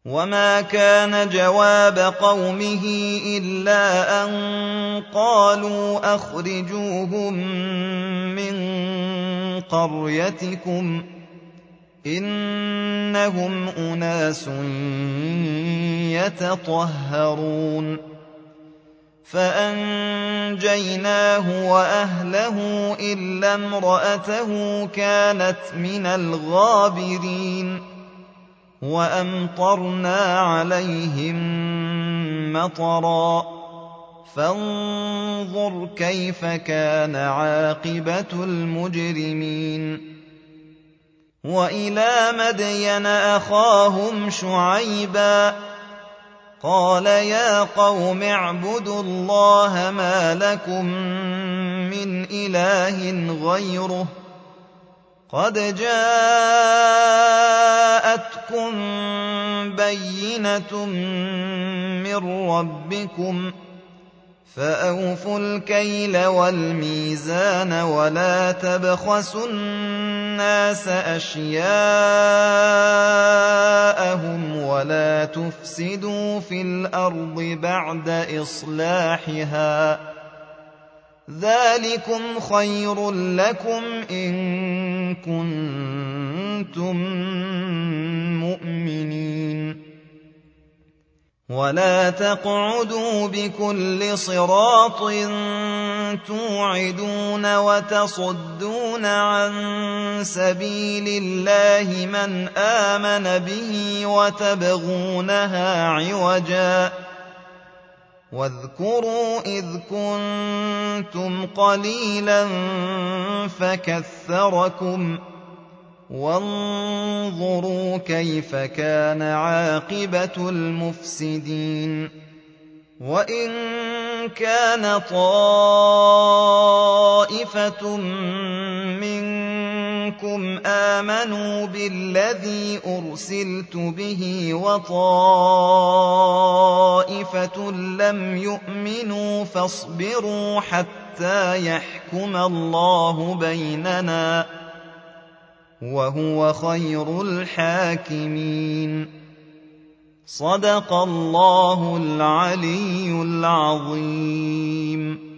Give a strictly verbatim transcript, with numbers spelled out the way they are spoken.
وما كان جواب قومه إلا أن قالوا أخرجوهم من قريتكم إنهم أناس يتطهرون فأنجيناه وأهله إلا امرأته كانت من الغابرين وأمطرنا عليهم مطرا فانظر كيف كان عاقبة المجرمين وإلى مدين أخاهم شعيبا قال يا قوم اعبدوا الله ما لكم من إله غيره قد جاءتكم بينة من ربكم فأوفوا الكيل والميزان ولا تبخسوا الناس أشياءهم ولا تفسدوا في الأرض بعد إصلاحها ذلكم خير لكم إن كنتم مؤمنين ولا تقعدوا بكل صراط توعدون وتصدون عن سبيل الله من آمن به وتبغونها عوجا واذكروا إذ كنتم قليلا فكثركم وانظروا كيف كان عاقبة المفسدين وإن كان طائفة منكم آمنوا بالذي أرسلت به وطائفة لم يؤمنوا فاصبروا حتى يحكم الله بيننا وهو خير الحاكمين صدق الله العلي العظيم.